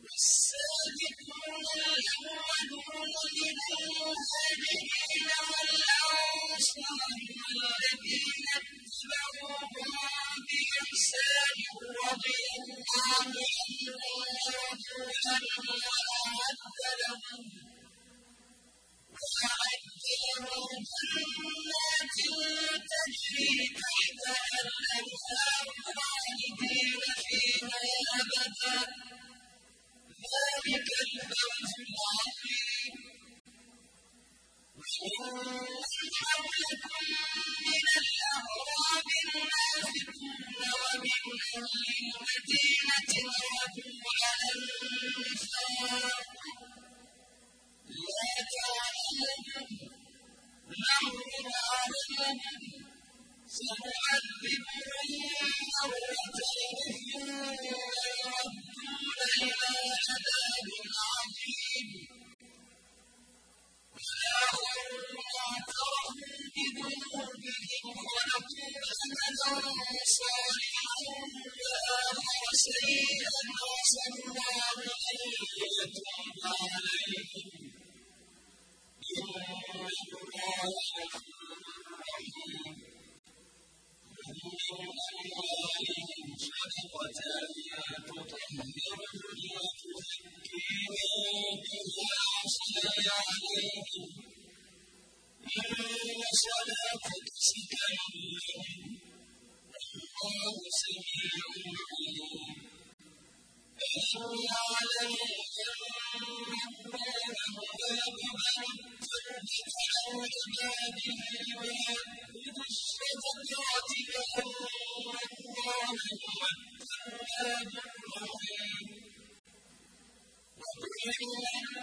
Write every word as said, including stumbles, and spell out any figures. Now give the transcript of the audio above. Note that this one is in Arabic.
السابقون الأولون من المهاجرين والأنصار والذين اتبعوهم بإحسان رضي الله عنهم ورضوا عنه وأعد لهم جنات تجري تحتها الأنهار خالدين فيها أبدا ذلك الفوز العظيم. ومن حولكم من الأعراب منافقون ومن أهل المدينة مردوا على النفاق لا تعلمهم نحن نعلمهم سنعذبهم مرتين ويردون إلى عذاب عظيم. والآخرون اعترفوا بذنوبهم خلقوا عملا صالحا وآخر سيئا عسى الله أن يتوب عليهم إن الله غفور رحيم. ومن أموالهم صدقة تطهرهم وتزكيهم بها وصل عليهم إن صلاتك سكن لهم والله سميع عليم. ألم يعلموا أن الله يقبل التوبة عن عباده ويأخذ الصدقات وأن الله هو التواب الرحيم. وقل